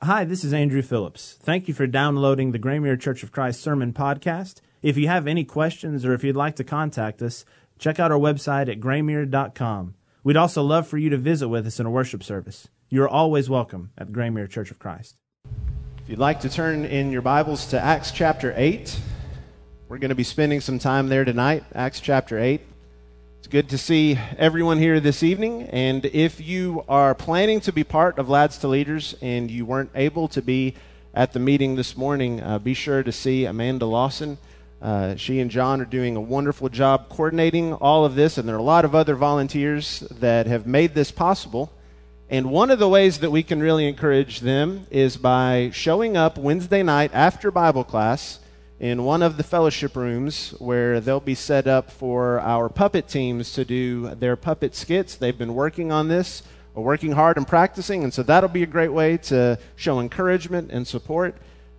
Hi, this is Andrew Phillips. Thank you for downloading the Graymere Church of Christ Sermon Podcast. If you have any questions or if you'd like to contact us, check out our website at graymere.com. We'd also love for you to visit with us in a worship service. You are always welcome at the Graymere Church of Christ. If you'd like to turn in your Bibles to Acts chapter 8, we're going to be spending some time there tonight, Acts chapter 8. It's good to see everyone here this evening, and if you are planning to be part of Lads to Leaders and you weren't able to be at the meeting this morning, be sure to see Amanda Lawson. She and John are doing a wonderful job coordinating all of this, and there are a lot of other volunteers that have made this possible. And one of the ways that we can really encourage them is by showing up Wednesday night after Bible class in one of the fellowship rooms where they'll be set up for our puppet teams to do their puppet skits. They've been working on this, working hard and practicing, and so that'll be a great way to show encouragement and support.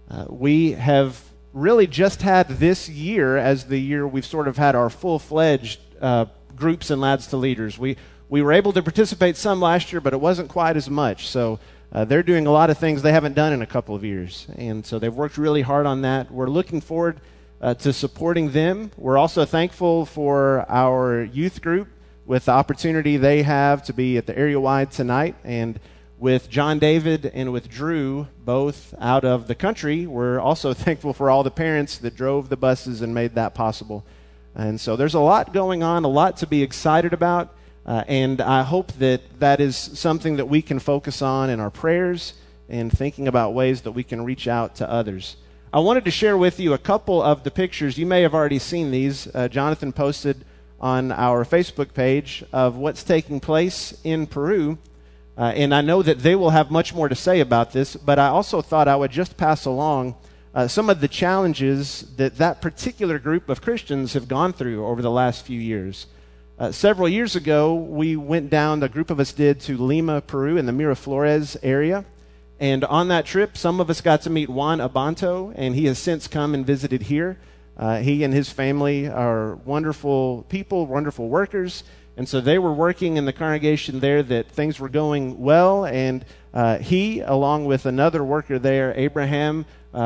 We have really just had this year as the year we've sort of had our full-fledged groups and Lads to Leaders. We were able to participate some last year, but it wasn't quite as much, so they're doing a lot of things they haven't done in a couple of years, and so they've worked really hard on that. We're looking forward to supporting them. We're also thankful for our youth group with the opportunity they have to be at the area-wide tonight, and with John David and with Drew both out of the country, we're also thankful for all the parents that drove the buses and made that possible. And so there's a lot going on, a lot to be excited about. And I hope that is something that we can focus on in our prayers and thinking about ways that we can reach out to others. I wanted to share with you a couple of the pictures. You may have already seen these. Jonathan posted on our Facebook page of what's taking place in Peru. And I know that they will have much more to say about this, but I also thought I would just pass along some of the challenges that particular group of Christians have gone through over the last few years. Several years ago, we went down, a group of us did, to Lima, Peru, in the Miraflores area. And on that trip, some of us got to meet Juan Abanto, and he has since come and visited here. He and his family are wonderful people, wonderful workers. And so they were working in the congregation there that things were going well. And he, along with another worker there, Abraham,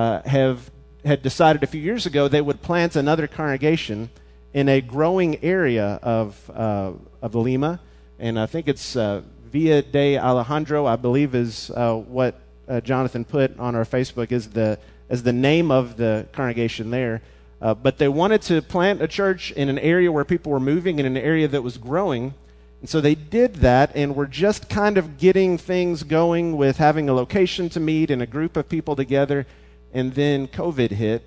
had decided a few years ago they would plant another congregation in a growing area of Lima, and I think it's Villa de Alejandro, I believe, is what Jonathan put on our Facebook as the name of the congregation there. But they wanted to plant a church in an area where people were moving, in an area that was growing, and so they did that, and were just kind of getting things going with having a location to meet and a group of people together, and then COVID hit.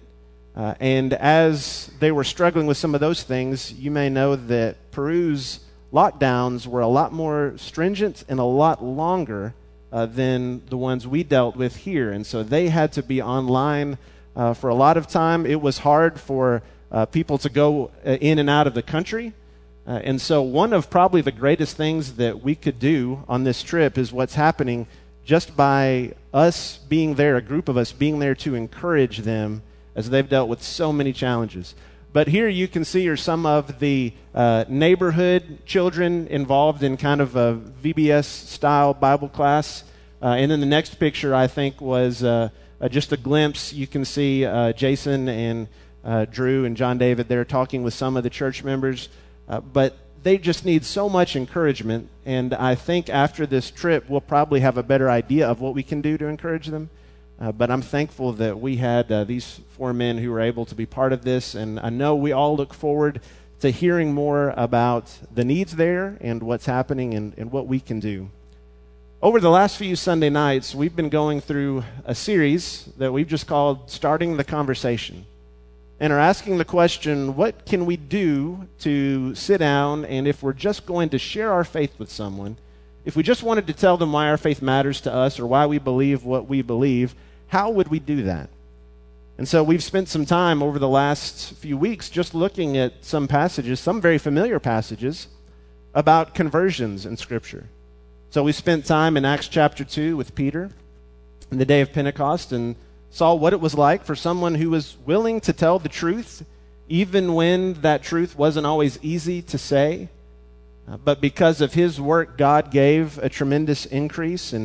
And as they were struggling with some of those things, you may know that Peru's lockdowns were a lot more stringent and a lot longer than the ones we dealt with here. And so they had to be online for a lot of time. It was hard for people to go in and out of the country. And so one of probably the greatest things that we could do on this trip is what's happening just by us being there, a group of us being there to encourage them as they've dealt with so many challenges. But here you can see are some of the neighborhood children involved in kind of a VBS-style Bible class. And then the next picture, I think, was just a glimpse. You can see Jason and Drew and John David there talking with some of the church members. But they just need so much encouragement. And I think after this trip, we'll probably have a better idea of what we can do to encourage them. But I'm thankful that we had these four men who were able to be part of this, and I know we all look forward to hearing more about the needs there and what's happening and what we can do. Over the last few Sunday nights, we've been going through a series that we've just called Starting the Conversation, and are asking the question, what can we do to sit down, and if we're just going to share our faith with someone, if we just wanted to tell them why our faith matters to us or why we believe what we believe, how would we do that? And so we've spent some time over the last few weeks just looking at some passages, some very familiar passages, about conversions in Scripture. So we spent time in Acts chapter 2 with Peter in the day of Pentecost and saw what it was like for someone who was willing to tell the truth, even when that truth wasn't always easy to say. But because of his work, God gave a tremendous increase. And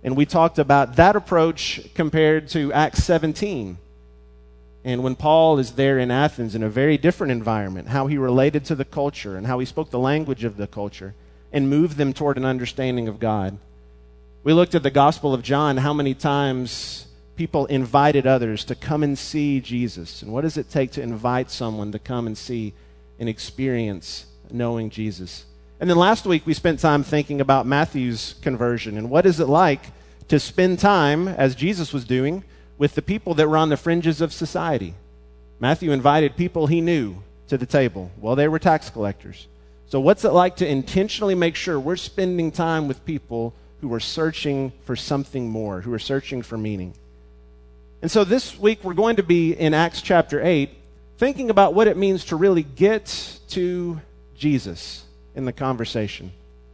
And we talked about that approach compared to Acts 17. And when Paul is there in Athens in a very different environment, how he related to the culture and how he spoke the language of the culture and moved them toward an understanding of God. We looked at the Gospel of John, how many times people invited others to come and see Jesus. And what does it take to invite someone to come and see and experience knowing Jesus? And then last week we spent time thinking about Matthew's conversion and what is it like to spend time, as Jesus was doing, with the people that were on the fringes of society. Matthew invited people he knew to the table. Well, they were tax collectors. So what's it like to intentionally make sure we're spending time with people who are searching for something more, who are searching for meaning? And so this week we're going to be in Acts chapter 8, thinking about what it means to really get to Jesus in the conversation.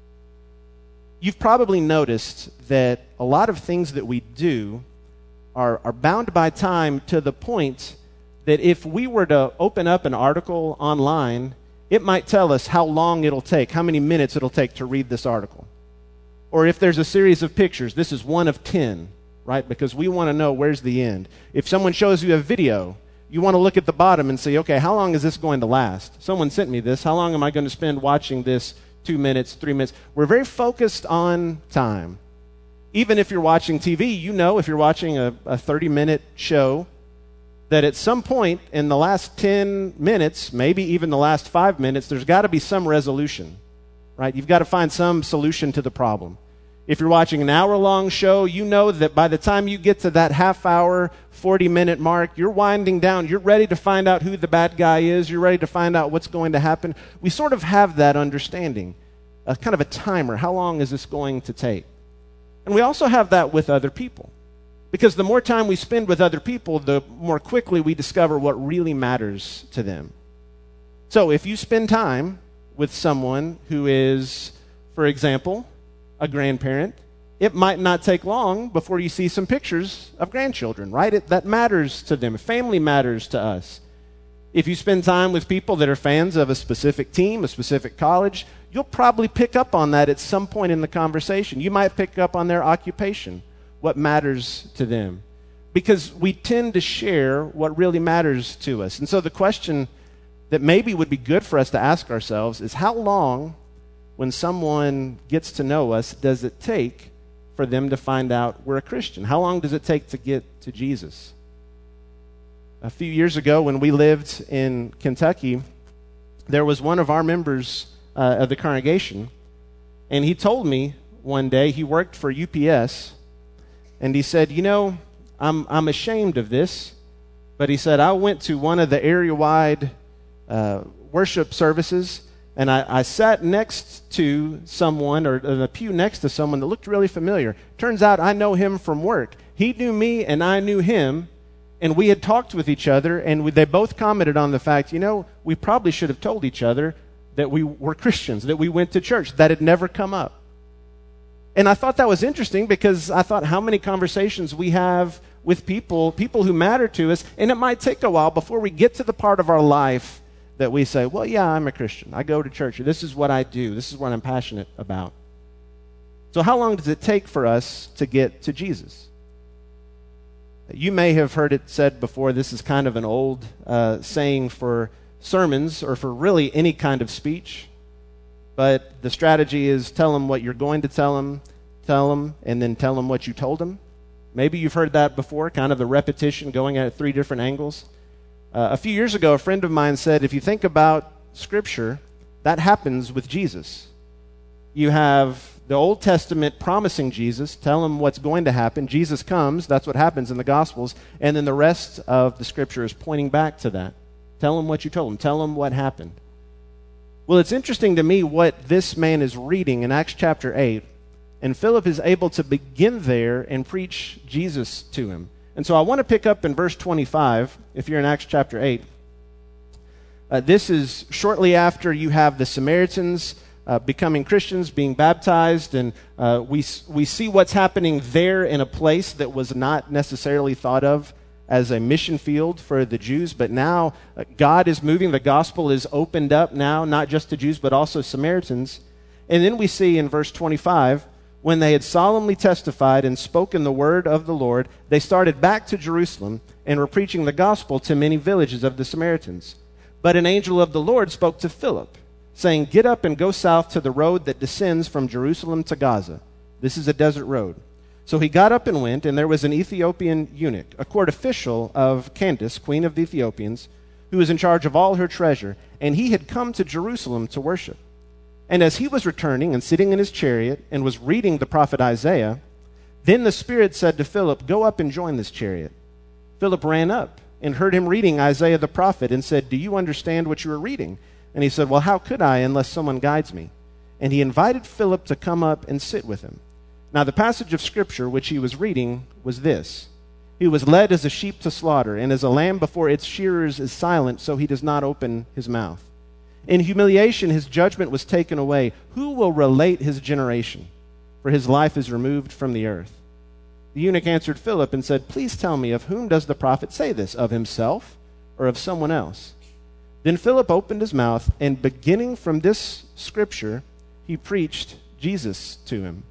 You've probably noticed that a lot of things that we do are bound by time to the point that if we were to open up an article online, it might tell us how long it'll take, how many minutes it'll take to read this article. Or if there's a series of pictures, this is 1 of 10, right? Because we want to know where's the end. If someone shows you a video, you want to look at the bottom and say, okay, how long is this going to last? Someone sent me this. How long am I going to spend watching this? 2 minutes, 3 minutes. We're very focused on time. Even if you're watching TV, you know if you're watching a 30-minute show that at some point in the last 10 minutes, maybe even the last 5 minutes, there's got to be some resolution, right? You've got to find some solution to the problem. If you're watching an hour-long show, you know that by the time you get to that half-hour, 40-minute mark, you're winding down. You're ready to find out who the bad guy is. You're ready to find out what's going to happen. We sort of have that understanding, a kind of a timer. How long is this going to take? And we also have that with other people. Because the more time we spend with other people, the more quickly we discover what really matters to them. So if you spend time with someone who is, for example, a grandparent, it might not take long before you see some pictures of grandchildren, right? That matters to them. Family matters to us. If you spend time with people that are fans of a specific team, a specific college, you'll probably pick up on that at some point in the conversation. You might pick up on their occupation, what matters to them. Because we tend to share what really matters to us. And so the question that maybe would be good for us to ask ourselves is, how long, when someone gets to know us, does it take for them to find out we're a Christian? How long does it take to get to Jesus? A few years ago, when we lived in Kentucky, there was one of our members of the congregation, and he told me one day, he worked for UPS, and he said, you know, I'm ashamed of this, but he said, I went to one of the area-wide worship services, and I sat next to someone, or in a pew next to someone that looked really familiar. Turns out I know him from work. He knew me, and I knew him, and we had talked with each other, and they both commented on the fact, you know, we probably should have told each other that we were Christians, that we went to church. That had never come up. And I thought that was interesting because I thought how many conversations we have with people who matter to us, and it might take a while before we get to the part of our life that we say, well, yeah, I'm a Christian. I go to church. This is what I do. This is what I'm passionate about. So how long does it take for us to get to Jesus? You may have heard it said before, this is kind of an old saying for sermons or for really any kind of speech. But the strategy is tell them what you're going to tell them, and then tell them what you told them. Maybe you've heard that before, kind of the repetition going at 3 different angles. A few years ago, a friend of mine said, if you think about Scripture, that happens with Jesus. You have the Old Testament promising Jesus, tell him what's going to happen. Jesus comes, that's what happens in the Gospels, and then the rest of the Scripture is pointing back to that. Tell him what you told him. Tell him what happened. Well, it's interesting to me what this man is reading in Acts chapter 8, and Philip is able to begin there and preach Jesus to him. And so I want to pick up in verse 25, if you're in Acts chapter 8. This is shortly after you have the Samaritans becoming Christians, being baptized, and we see what's happening there in a place that was not necessarily thought of as a mission field for the Jews, but now God is moving. The gospel is opened up now, not just to Jews, but also Samaritans. And then we see in verse 25, when they had solemnly testified and spoken the word of the Lord, they started back to Jerusalem and were preaching the gospel to many villages of the Samaritans. But an angel of the Lord spoke to Philip, saying, "Get up and go south to the road that descends from Jerusalem to Gaza. This is a desert road." So he got up and went, and there was an Ethiopian eunuch, a court official of Candace, queen of the Ethiopians, who was in charge of all her treasure, and he had come to Jerusalem to worship. And as he was returning and sitting in his chariot and was reading the prophet Isaiah, then the Spirit said to Philip, "Go up and join this chariot." Philip ran up and heard him reading Isaiah the prophet and said, "Do you understand what you are reading?" And he said, "Well, how could I unless someone guides me?" And he invited Philip to come up and sit with him. Now the passage of Scripture which he was reading was this: "He was led as a sheep to slaughter, and as a lamb before its shearers is silent, so he does not open his mouth. In humiliation his judgment was taken away. Who will relate his generation? For his life is removed from the earth." The eunuch answered Philip and said, "Please tell me, of whom does the prophet say this? Of himself or of someone else?" Then Philip opened his mouth, and beginning from this scripture, he preached Jesus to him.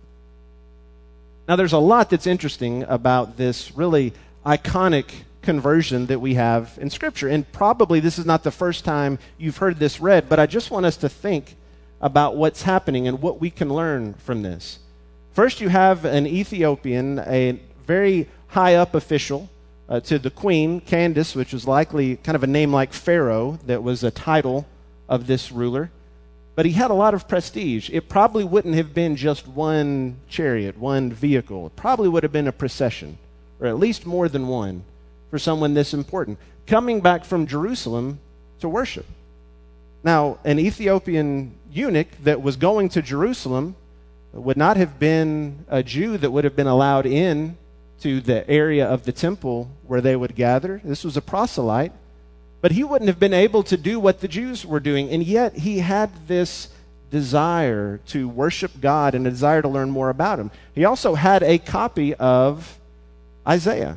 Now there's a lot that's interesting about this really iconic conversion that we have in Scripture. And probably this is not the first time you've heard this read, but I just want us to think about what's happening and what we can learn from this. First, you have an Ethiopian, a very high-up official to the queen, Candace, which was likely kind of a name like Pharaoh, that was a title of this ruler. But he had a lot of prestige. It probably wouldn't have been just one chariot, one vehicle. It probably would have been a procession, or at least more than one, for someone this important, coming back from Jerusalem to worship. Now, an Ethiopian eunuch that was going to Jerusalem would not have been a Jew that would have been allowed in to the area of the temple where they would gather. This was a proselyte, but he wouldn't have been able to do what the Jews were doing, and yet he had this desire to worship God and a desire to learn more about him. He also had a copy of Isaiah.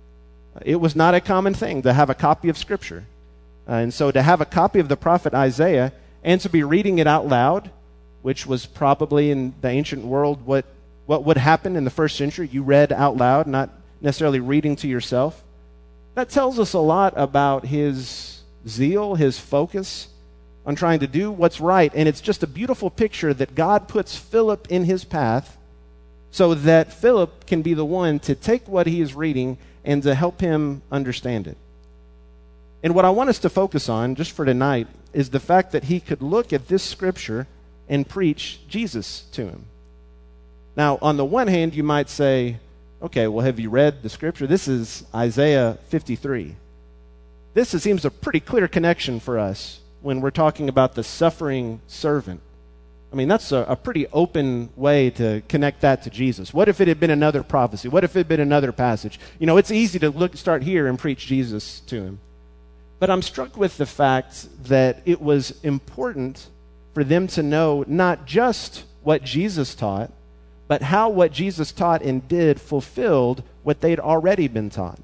It was not a common thing to have a copy of Scripture. And so to have a copy of the prophet Isaiah and to be reading it out loud, which was probably in the ancient world what would happen in the first century. You read out loud, not necessarily reading to yourself. That tells us a lot about his zeal, his focus on trying to do what's right. And it's just a beautiful picture that God puts Philip in his path so that Philip can be the one to take what he is reading and to help him understand it. And what I want us to focus on, just for tonight, is the fact that he could look at this scripture and preach Jesus to him. Now, on the one hand, you might say, okay, well, have you read the scripture? This is Isaiah 53. This seems a pretty clear connection for us when we're talking about the suffering servant. I mean, that's a pretty open way to connect that to Jesus. What if it had been another prophecy? What if it had been another passage? You know, it's easy to start here and preach Jesus to him. But I'm struck with the fact that it was important for them to know not just what Jesus taught, but how what Jesus taught and did fulfilled what they'd already been taught.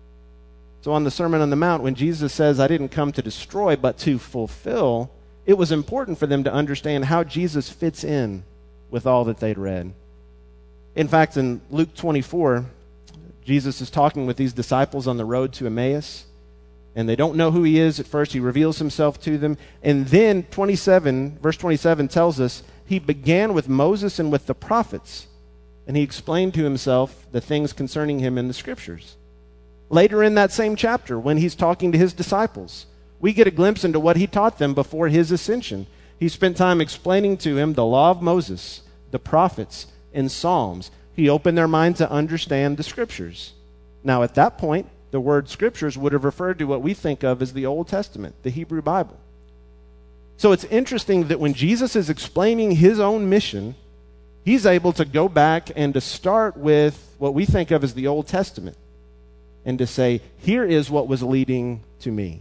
So on the Sermon on the Mount, when Jesus says, "I didn't come to destroy, but to fulfill," it was important for them to understand how Jesus fits in with all that they'd read. In fact, in Luke 24, Jesus is talking with these disciples on the road to Emmaus, and they don't know who he is at first. He reveals himself to them. And then verse 27 tells us, he began with Moses and with the prophets, and he explained to himself the things concerning him in the scriptures. Later in that same chapter, when he's talking to his disciples, we get a glimpse into what he taught them before his ascension. He spent time explaining to him the law of Moses, the prophets, and Psalms. He opened their mind to understand the scriptures. Now, at that point, the word scriptures would have referred to what we think of as the Old Testament, the Hebrew Bible. So it's interesting that when Jesus is explaining his own mission, he's able to go back and to start with what we think of as the Old Testament and to say, here is what was leading to me.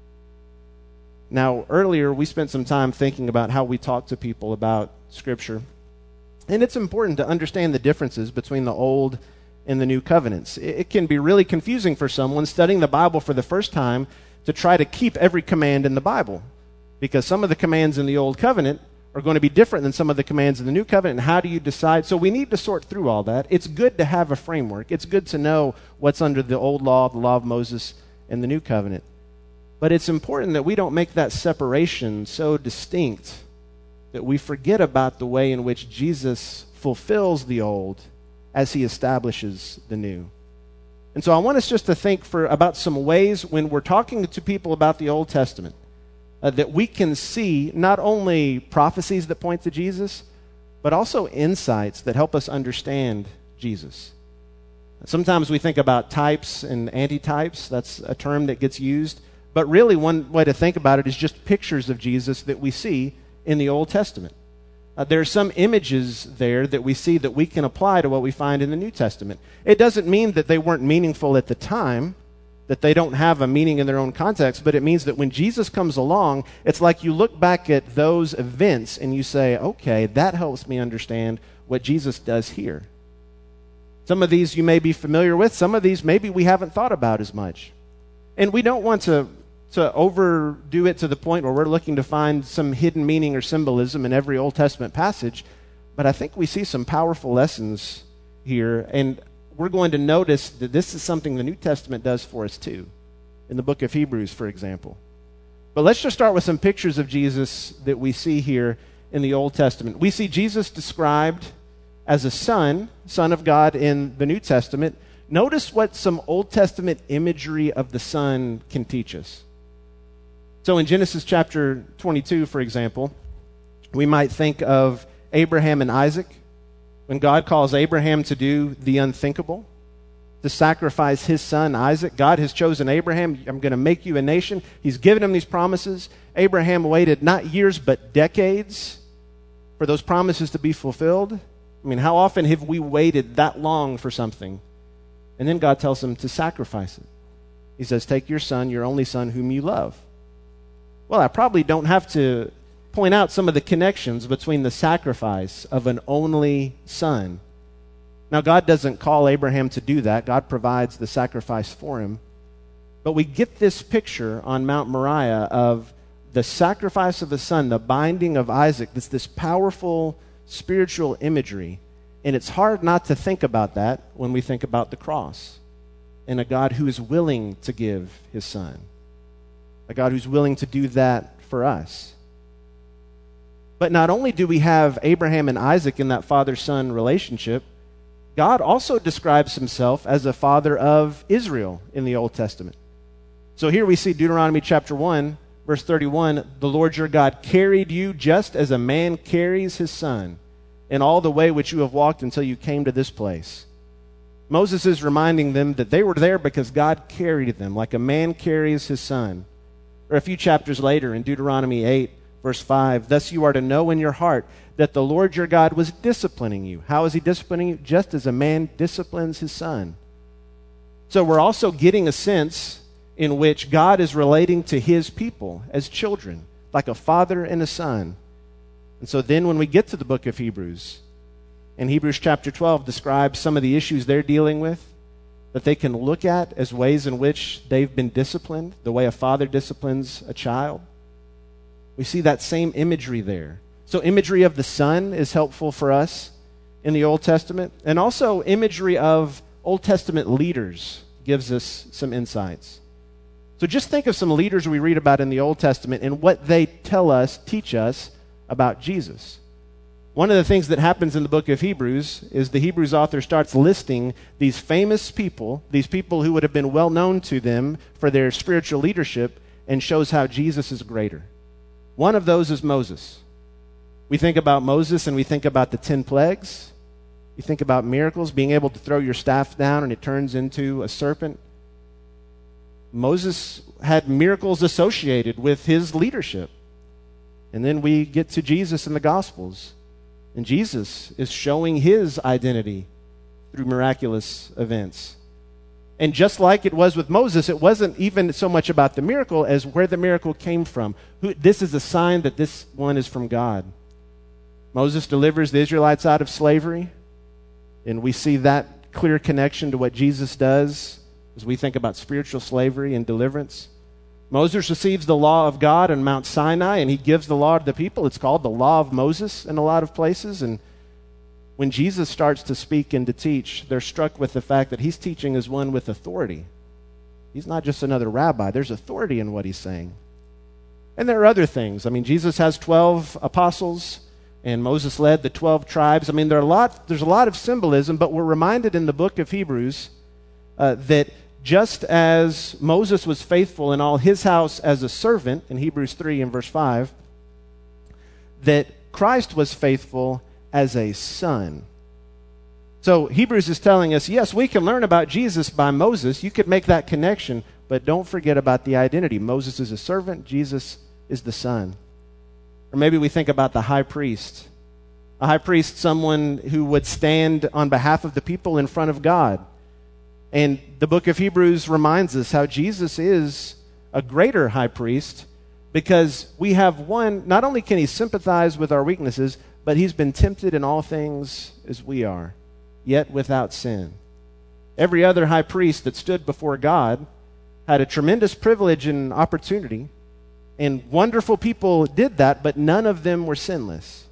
Now, earlier we spent some time thinking about how we talk to people about Scripture. And it's important to understand the differences between the Old and the New Covenants. It can be really confusing for someone studying the Bible for the first time to try to keep every command in the Bible, because some of the commands in the Old Covenant are going to be different than some of the commands in the new covenant, and how do you decide? So we need to sort through all that. It's good to have a framework. It's good to know what's under the old law, the law of Moses, and the new covenant. But it's important that we don't make that separation so distinct that we forget about the way in which Jesus fulfills the old as he establishes the new. And so I want us just to think about some ways when we're talking to people about the Old Testament that we can see not only prophecies that point to Jesus, but also insights that help us understand Jesus. Sometimes we think about types and antitypes. That's a term that gets used. But really, one way to think about it is just pictures of Jesus that we see in the Old Testament. There are some images there that we see that we can apply to what we find in the New Testament. It doesn't mean that they weren't meaningful at the time, that they don't have a meaning in their own context, but it means that when Jesus comes along, it's like you look back at those events and you say, okay, that helps me understand what Jesus does here. Some of these you may be familiar with. Some of these maybe we haven't thought about as much. And we don't want to overdo it to the point where we're looking to find some hidden meaning or symbolism in every Old Testament passage, but I think we see some powerful lessons here, and we're going to notice that this is something the New Testament does for us too, in the book of Hebrews, for example. But let's just start with some pictures of Jesus that we see here in the Old Testament. We see Jesus described as a son of God in the New Testament. Notice what some Old Testament imagery of the Son can teach us. So in Genesis chapter 22, for example, we might think of Abraham and Isaac. When God calls Abraham to do the unthinkable, to sacrifice his son Isaac, God has chosen Abraham. I'm going to make you a nation. He's given him these promises. Abraham waited not years but decades for those promises to be fulfilled. I mean, how often have we waited that long for something? And then God tells him to sacrifice it. He says, take your son, your only son, whom you love. Well, I probably don't have to point out some of the connections between the sacrifice of an only son. Now, God doesn't call Abraham to do that. God provides the sacrifice for him. But we get this picture on Mount Moriah of the sacrifice of a son, the binding of Isaac, this powerful spiritual imagery. And it's hard not to think about that when we think about the cross and a God who is willing to give his son, a God who's willing to do that for us. But not only do we have Abraham and Isaac in that father-son relationship, God also describes himself as a father of Israel in the Old Testament. So here we see Deuteronomy chapter 1, verse 31, the Lord your God carried you just as a man carries his son in all the way which you have walked until you came to this place. Moses is reminding them that they were there because God carried them like a man carries his son. Or a few chapters later in Deuteronomy 8, verse 5, thus you are to know in your heart that the Lord your God was disciplining you. How is he disciplining you? Just as a man disciplines his son. So we're also getting a sense in which God is relating to his people as children, like a father and a son. And so then when we get to the book of Hebrews, and Hebrews chapter 12 describes some of the issues they're dealing with, that they can look at as ways in which they've been disciplined, the way a father disciplines a child. We see that same imagery there. So imagery of the Son is helpful for us in the Old Testament. And also imagery of Old Testament leaders gives us some insights. So just think of some leaders we read about in the Old Testament and what they teach us about Jesus. One of the things that happens in the book of Hebrews is the Hebrews author starts listing these famous people, these people who would have been well known to them for their spiritual leadership, and shows how Jesus is greater. One of those is Moses. We think about Moses and we think about the 10 plagues. You think about miracles, being able to throw your staff down and it turns into a serpent. Moses had miracles associated with his leadership. And then we get to Jesus in the Gospels. And Jesus is showing his identity through miraculous events. And just like it was with Moses, it wasn't even so much about the miracle as where the miracle came from. This is a sign that this one is from God. Moses delivers the Israelites out of slavery, and we see that clear connection to what Jesus does as we think about spiritual slavery and deliverance. Moses receives the law of God on Mount Sinai, and he gives the law to the people. It's called the law of Moses in a lot of places. And when Jesus starts to speak and to teach, they're struck with the fact that he's teaching as one with authority. He's not just another rabbi. There's authority in what he's saying. And there are other things. I mean, Jesus has 12 apostles, and Moses led the 12 tribes. I mean, there's a lot of symbolism, but we're reminded in the book of Hebrews that just as Moses was faithful in all his house as a servant, in Hebrews 3 and verse 5, that Christ was faithful as a son. So Hebrews is telling us, yes, we can learn about Jesus by Moses. You could make that connection, but don't forget about the identity. Moses is a servant, Jesus is the son. Or maybe we think about the high priest. A high priest, someone who would stand on behalf of the people in front of God. And the book of Hebrews reminds us how Jesus is a greater high priest because we have one, not only can he sympathize with our weaknesses, but he's been tempted in all things as we are, yet without sin. Every other high priest that stood before God had a tremendous privilege and opportunity, and wonderful people did that, but none of them were sinless.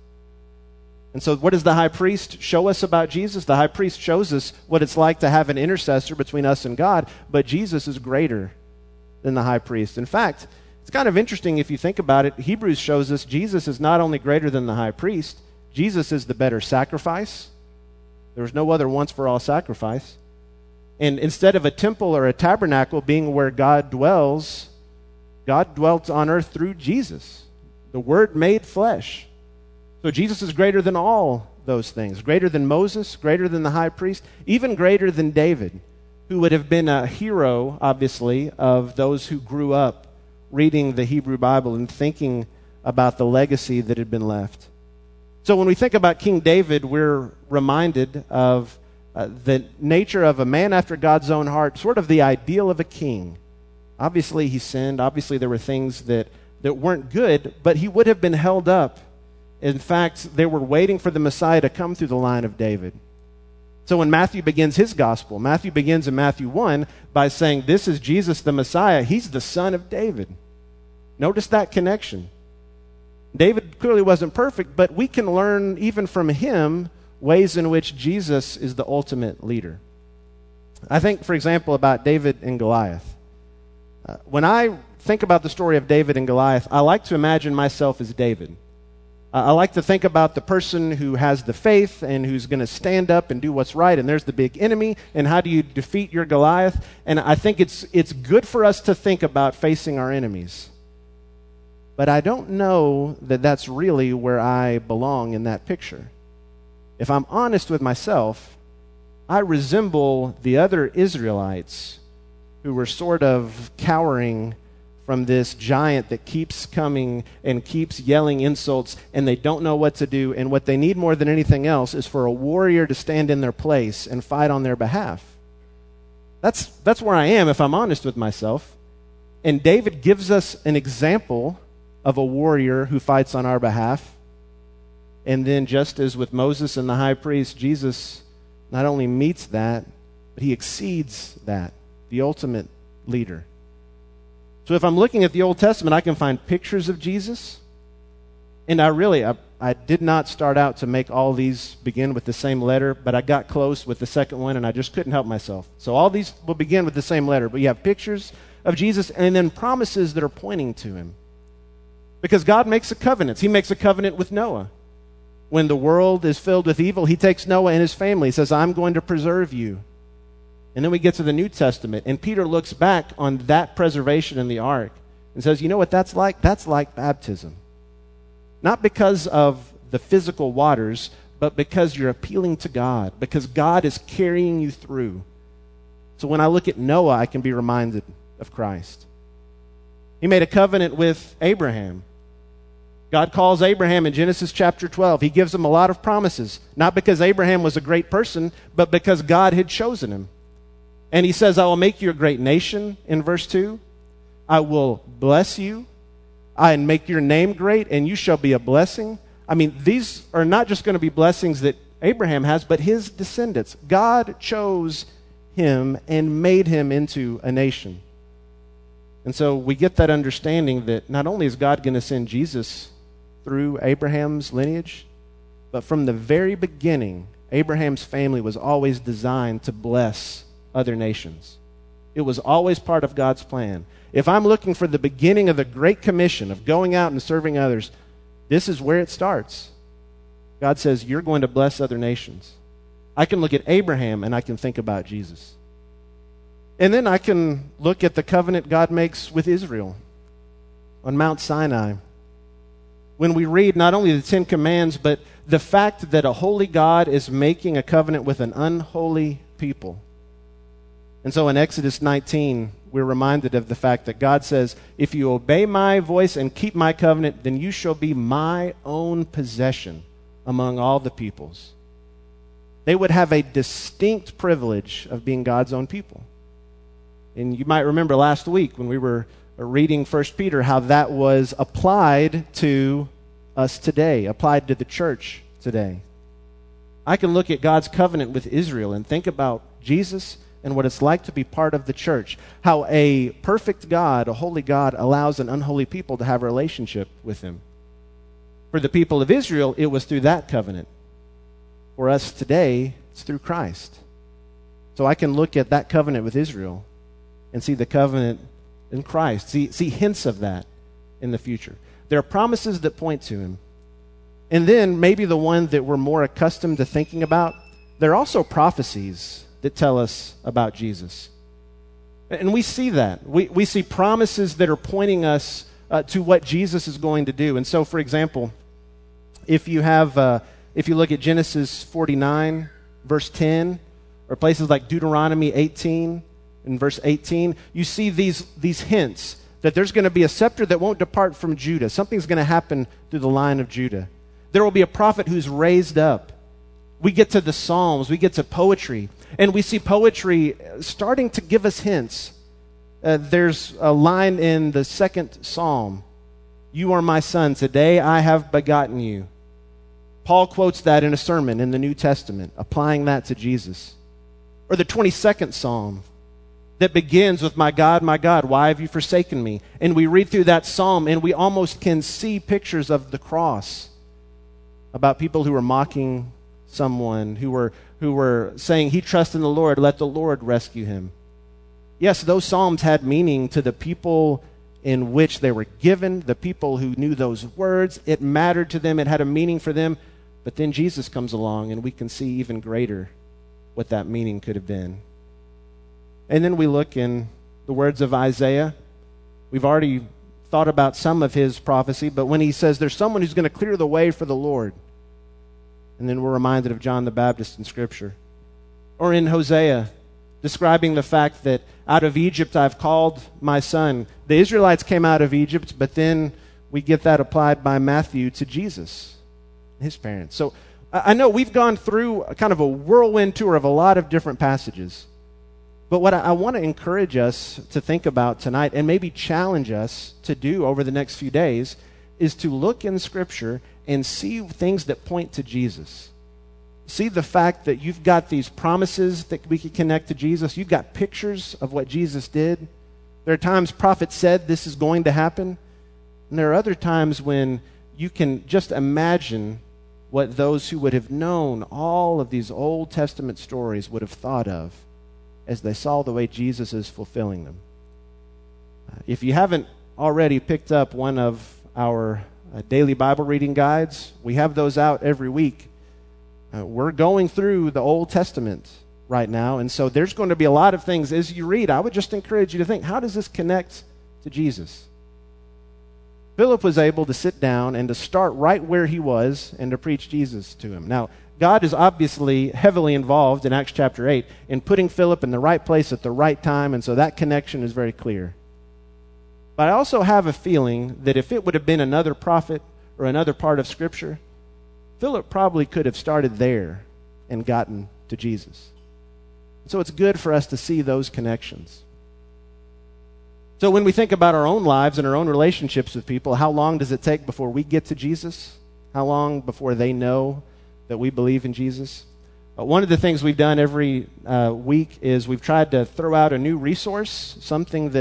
And so what does the high priest show us about Jesus? The high priest shows us what it's like to have an intercessor between us and God, but Jesus is greater than the high priest. In fact, it's kind of interesting if you think about it. Hebrews shows us Jesus is not only greater than the high priest, Jesus is the better sacrifice. There was no other once-for-all sacrifice. And instead of a temple or a tabernacle being where God dwells, God dwelt on earth through Jesus, the Word made flesh. So Jesus is greater than all those things, greater than Moses, greater than the high priest, even greater than David, who would have been a hero, obviously, of those who grew up reading the Hebrew Bible and thinking about the legacy that had been left. So when we think about King David, we're reminded of the nature of a man after God's own heart, sort of the ideal of a king. Obviously, he sinned. Obviously, there were things that weren't good, but he would have been held up. In fact, they were waiting for the Messiah to come through the line of David. So when Matthew begins his gospel, Matthew begins in Matthew 1 by saying, this is Jesus the Messiah. He's the son of David. Notice that connection. David clearly wasn't perfect, but we can learn even from him ways in which Jesus is the ultimate leader. I think, for example, about David and Goliath. When I think about the story of David and Goliath, I like to imagine myself as David. I like to think about the person who has the faith and who's going to stand up and do what's right, and there's the big enemy, and how do you defeat your Goliath? And I think it's good for us to think about facing our enemies. But I don't know that that's really where I belong in that picture. If I'm honest with myself, I resemble the other Israelites who were sort of cowering from this giant that keeps coming and keeps yelling insults, and they don't know what to do, and what they need more than anything else is for a warrior to stand in their place and fight on their behalf. That's where I am, if I'm honest with myself. And David gives us an example of a warrior who fights on our behalf. And then, just as with Moses and the high priest, Jesus not only meets that, but he exceeds that, the ultimate leader. So if I'm looking at the Old Testament, I can find pictures of Jesus. And I did not start out to make all these begin with the same letter, but I got close with the second one, and I just couldn't help myself. So all these will begin with the same letter, but you have pictures of Jesus and then promises that are pointing to him. Because God makes a covenant. He makes a covenant with Noah. When the world is filled with evil, he takes Noah and his family. He says, I'm going to preserve you. And then we get to the New Testament, and Peter looks back on that preservation in the ark and says, you know what that's like? That's like baptism. Not because of the physical waters, but because you're appealing to God, because God is carrying you through. So when I look at Noah, I can be reminded of Christ. He made a covenant with Abraham. God calls Abraham in Genesis chapter 12. He gives him a lot of promises, not because Abraham was a great person, but because God had chosen him. And he says, I will make you a great nation, in verse 2. I will bless you, and make your name great, and you shall be a blessing. I mean, these are not just going to be blessings that Abraham has, but his descendants. God chose him and made him into a nation. And so we get that understanding that not only is God going to send Jesus through Abraham's lineage, but from the very beginning, Abraham's family was always designed to bless other nations. It was always part of God's plan. If I'm looking for the beginning of the Great Commission of going out and serving others, this is where it starts. God says, you're going to bless other nations. I can look at Abraham and I can think about Jesus. And then I can look at the covenant God makes with Israel on Mount Sinai. When we read not only the Ten Commands, but the fact that a holy God is making a covenant with an unholy people. And so in Exodus 19, we're reminded of the fact that God says, if you obey my voice and keep my covenant, then you shall be my own possession among all the peoples. They would have a distinct privilege of being God's own people. And you might remember last week when we were reading 1 Peter how that was applied to us today, applied to the church today. I can look at God's covenant with Israel and think about Jesus and what it's like to be part of the church. How a perfect God, a holy God, allows an unholy people to have a relationship with him. For the people of Israel, it was through that covenant. For us today, it's through Christ. So I can look at that covenant with Israel and see the covenant in Christ, see hints of that in the future. There are promises that point to him. And then maybe the one that we're more accustomed to thinking about, there are also prophecies that tell us about Jesus. And we see that. We see promises that are pointing us to what Jesus is going to do. And so, for example, if you look at Genesis 49, verse 10, or places like Deuteronomy 18, in verse 18, you see these hints that there's going to be a scepter that won't depart from Judah. Something's going to happen through the line of Judah. There will be a prophet who's raised up. We get to the Psalms, we get to poetry, and we see poetry starting to give us hints. There's a line in the second Psalm, "You are my son, today I have begotten you." Paul quotes that in a sermon in the New Testament, applying that to Jesus. Or the 22nd Psalm, that begins with, my God, why have you forsaken me?" And we read through that psalm and we almost can see pictures of the cross, about people who were mocking someone, who were saying, he trusts in the Lord, let the Lord rescue him. Yes, those psalms had meaning to the people in which they were given, the people who knew those words. It mattered to them, it had a meaning for them. But then Jesus comes along and we can see even greater what that meaning could have been. And then we look in the words of Isaiah. We've already thought about some of his prophecy, but when he says there's someone who's going to clear the way for the Lord, and then we're reminded of John the Baptist in Scripture. Or in Hosea, describing the fact that out of Egypt I've called my son. The Israelites came out of Egypt, but then we get that applied by Matthew to Jesus, his parents. So I know we've gone through kind of a whirlwind tour of a lot of different passages. But what I want to encourage us to think about tonight, and maybe challenge us to do over the next few days, is to look in Scripture and see things that point to Jesus. See the fact that you've got these promises that we can connect to Jesus. You've got pictures of what Jesus did. There are times prophets said this is going to happen. And there are other times when you can just imagine what those who would have known all of these Old Testament stories would have thought of as they saw the way Jesus is fulfilling them. If you haven't already picked up one of our daily Bible reading guides, we have those out every week. We're going through the Old Testament right now, and so there's going to be a lot of things as you read. I would just encourage you to think, how does this connect to Jesus? Philip was able to sit down and to start right where he was and to preach Jesus to him. Now, God is obviously heavily involved in Acts chapter 8 in putting Philip in the right place at the right time, and so that connection is very clear. But I also have a feeling that if it would have been another prophet or another part of Scripture, Philip probably could have started there and gotten to Jesus. So it's good for us to see those connections. So when we think about our own lives and our own relationships with people, how long does it take before we get to Jesus? How long before they know that we believe in Jesus? One of the things we've done every week is we've tried to throw out a new resource, something that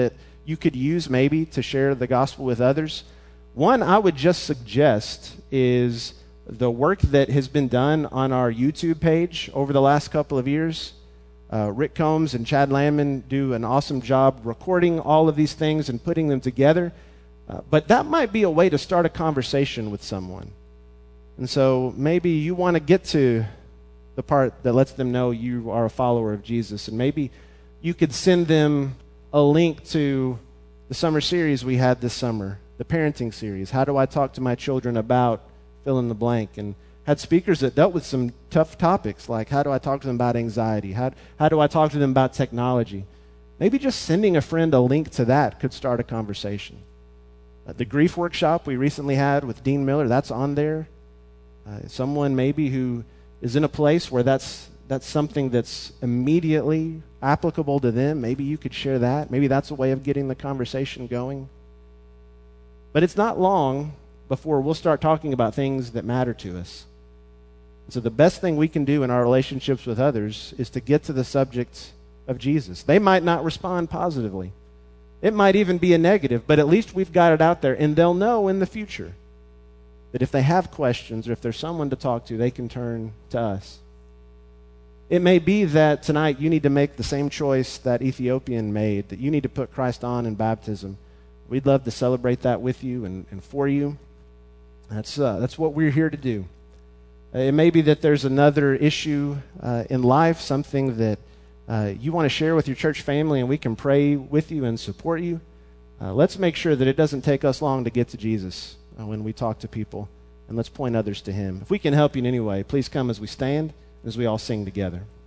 you could use maybe to share the gospel with others. One I would just suggest is the work that has been done on our YouTube page over the last couple of years. Rick Combs and Chad Landman do an awesome job recording all of these things and putting them together. But that might be a way to start a conversation with someone. And so maybe you want to get to the part that lets them know you are a follower of Jesus. And maybe you could send them a link to the summer series we had this summer, the parenting series. How do I talk to my children about fill in the blank? And had speakers that dealt with some tough topics, like how do I talk to them about anxiety? How do I talk to them about technology? Maybe just sending a friend a link to that could start a conversation. The grief workshop we recently had with Dean Miller, that's on there. Someone maybe who is in a place where that's something that's immediately applicable to them. Maybe you could share that. Maybe that's a way of getting the conversation going. But it's not long before we'll start talking about things that matter to us. So the best thing we can do in our relationships with others is to get to the subject of Jesus. They might not respond positively. It might even be a negative, but at least we've got it out there, and they'll know in the future that if they have questions or if there's someone to talk to, they can turn to us. It may be that tonight you need to make the same choice that Ethiopian made, that you need to put Christ on in baptism. We'd love to celebrate that with you and for you. That's what we're here to do. It may be that there's another issue in life, something that you want to share with your church family, and we can pray with you and support you. Let's make sure that it doesn't take us long to get to Jesus when we talk to people, and let's point others to Him. If we can help you in any way, please come as we stand, as we all sing together.